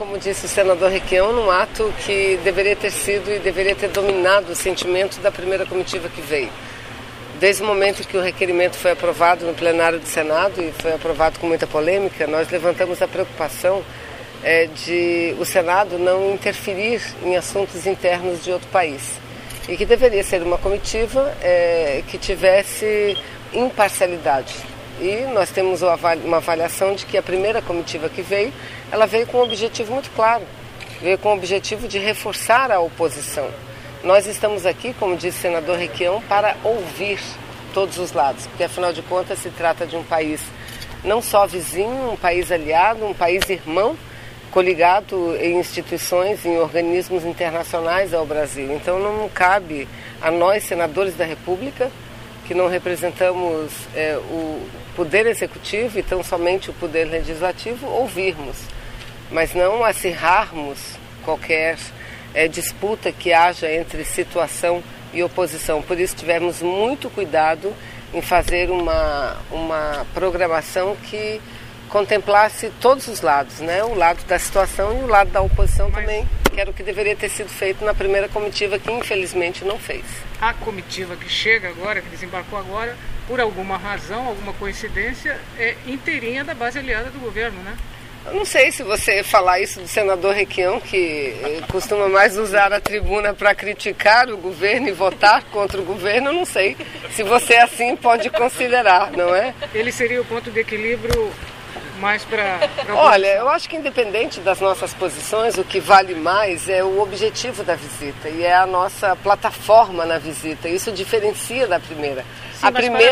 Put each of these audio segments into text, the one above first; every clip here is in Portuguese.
como disse o senador Requião, num ato que deveria ter sido e deveria ter dominado o sentimento da primeira comitiva que veio. Desde o momento que o requerimento foi aprovado no plenário do Senado e foi aprovado com muita polêmica, nós levantamos a preocupação de o Senado não interferir em assuntos internos de outro país e que deveria ser uma comitiva que tivesse imparcialidade. E nós temos uma avaliação de que a primeira comitiva que veio, ela veio com um objetivo muito claro, veio com o objetivo de reforçar a oposição. Nós estamos aqui, como disse o senador Requião, para ouvir todos os lados, porque afinal de contas se trata de um país não só vizinho, um país aliado, um país irmão, coligado em instituições, em organismos internacionais ao Brasil. Então não cabe a nós, senadores da República, que não representamos o poder executivo e tão somente o poder legislativo, ouvirmos, mas não acirrarmos qualquer disputa que haja entre situação e oposição. Por isso tivemos muito cuidado em fazer uma programação que contemplasse todos os lados, né? O lado da situação e o lado da oposição também, que era o que deveria ter sido feito na primeira comitiva, que infelizmente não fez. A comitiva que chega agora, que desembarcou agora, por alguma razão, alguma coincidência, é inteirinha da base aliada do governo, né? Eu não sei se você falar isso do senador Requião, que costuma mais usar a tribuna para criticar o governo e votar contra o governo, eu não sei se você assim pode considerar, não é? Ele seria o ponto de equilíbrio mais para... Olha, eu acho que independente das nossas posições, o que vale mais é o objetivo da visita e é a nossa plataforma na visita. Isso diferencia da primeira. Sim,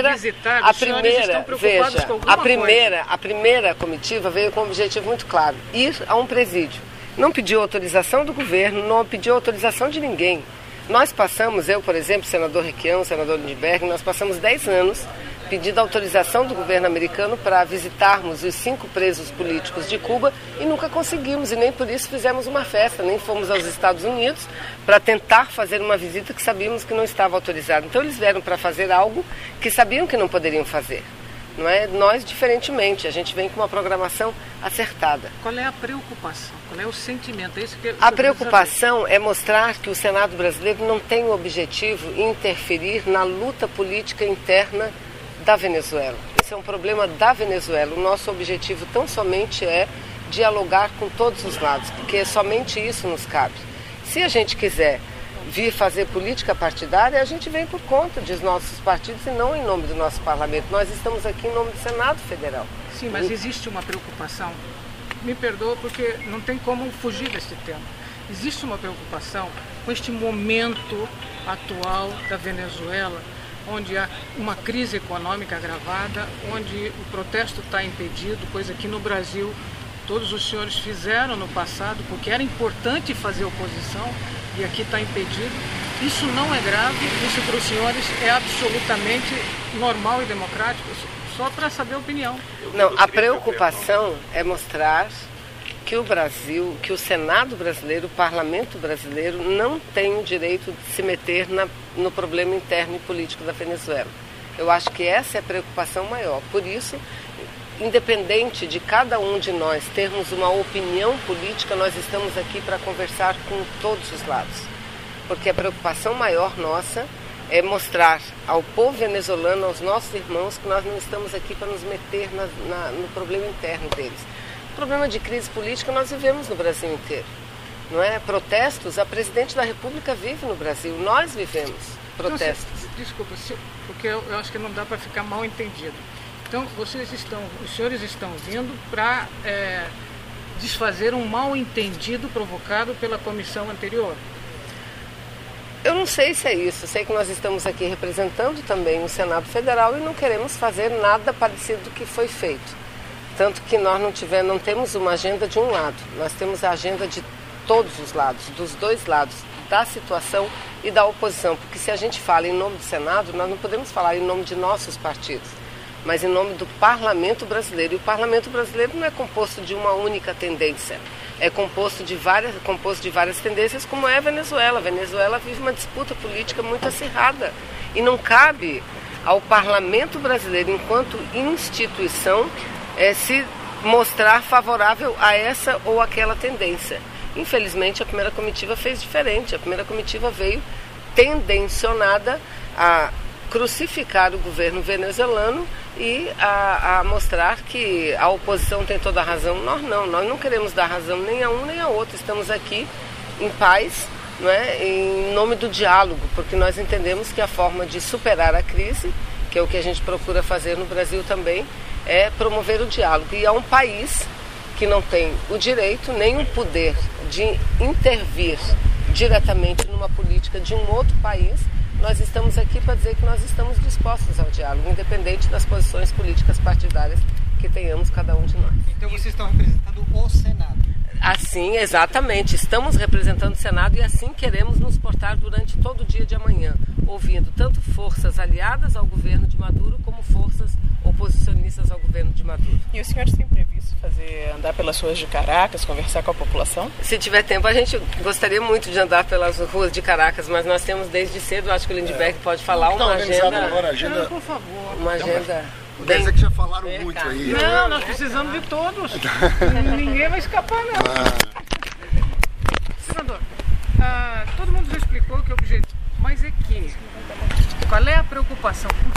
A primeira comitiva veio com um objetivo muito claro: ir a um presídio. Não pediu autorização do governo, não pediu autorização de ninguém. Nós passamos, eu, por exemplo, senador Requião, senador Lindbergh, nós passamos 10 anos pedindo autorização do governo americano para visitarmos os 5 presos políticos de Cuba e nunca conseguimos, e nem por isso fizemos uma festa, nem fomos aos Estados Unidos para tentar fazer uma visita que sabíamos que não estava autorizada. Então eles vieram para fazer algo que sabiam que não poderiam fazer. Não é? Nós, diferentemente, a gente vem com uma programação acertada. Qual é a preocupação? Qual é o sentimento? É isso que a preocupação é mostrar que o Senado brasileiro não tem o objetivo de interferir na luta política interna da Venezuela. Esse é um problema da Venezuela. O nosso objetivo tão somente é dialogar com todos os lados, porque somente isso nos cabe. Se a gente quiser vir fazer política partidária, a gente vem por conta dos nossos partidos e não em nome do nosso parlamento. Nós estamos aqui em nome do Senado Federal. Sim, mas existe uma preocupação, me perdoa porque não tem como fugir desse tema. Existe uma preocupação com este momento atual da Venezuela, onde há uma crise econômica agravada, onde o protesto está impedido, coisa que no Brasil todos os senhores fizeram no passado, porque era importante fazer oposição, e aqui está impedido. Isso não é grave, isso para os senhores é absolutamente normal e democrático, só para saber a opinião. Não, a preocupação é mostrar que o Brasil, que o Senado brasileiro, o Parlamento brasileiro não tem o direito de se meter no problema interno e político da Venezuela. Eu acho que essa é a preocupação maior. Por isso, independente de cada um de nós termos uma opinião política, nós estamos aqui para conversar com todos os lados. Porque a preocupação maior nossa é mostrar ao povo venezuelano, aos nossos irmãos, que nós não estamos aqui para nos meter no problema interno deles. O problema de crise política nós vivemos no Brasil inteiro, não é? Protestos, a presidente da República vive no Brasil, nós vivemos protestos. Então, desculpa, porque eu acho que não dá para ficar mal entendido. Então, os senhores estão vindo para desfazer um mal entendido provocado pela comissão anterior? Eu não sei se é isso, sei que nós estamos aqui representando também o Senado Federal e não queremos fazer nada parecido do que foi feito. Tanto que nós não temos uma agenda de um lado, nós temos a agenda de todos os lados, dos dois lados, da situação e da oposição. Porque se a gente fala em nome do Senado, nós não podemos falar em nome de nossos partidos, mas em nome do Parlamento brasileiro. E o Parlamento brasileiro não é composto de uma única tendência, é composto de várias tendências, como é a Venezuela. A Venezuela vive uma disputa política muito acirrada e não cabe ao Parlamento brasileiro, enquanto instituição, se mostrar favorável a essa ou aquela tendência. Infelizmente, a primeira comitiva fez diferente. A primeira comitiva veio tendencionada a crucificar o governo venezuelano e a mostrar que a oposição tem toda a razão. Nós não queremos dar razão nem a um nem a outro. Estamos aqui em paz, não é? Em nome do diálogo, porque nós entendemos que a forma de superar a crise, que é o que a gente procura fazer no Brasil também, é promover o diálogo. E é um país que não tem o direito nem o poder de intervir diretamente numa política de um outro país. Nós estamos aqui para dizer que nós estamos dispostos ao diálogo, independente das posições políticas partidárias que tenhamos cada um de nós. Então vocês estão representando o Senado? Assim, exatamente. Estamos representando o Senado e assim queremos nos portar durante todo o dia de amanhã, ouvindo tanto forças aliadas ao governo de Maduro como forças oposicionistas ao governo de Maduro. E os senhores têm previsto andar pelas ruas de Caracas, conversar com a população? Se tiver tempo, a gente gostaria muito de andar pelas ruas de Caracas, mas nós temos desde cedo, acho que o Lindbergh pode falar, uma agenda... Não, por favor. Uma agenda... Quer dizer que já falaram muito aí. Não, nós precisamos de todos. Ninguém vai escapar, não. Senador, todo mundo já explicou que o objetivo... Mas é que... Qual é a preocupação? Por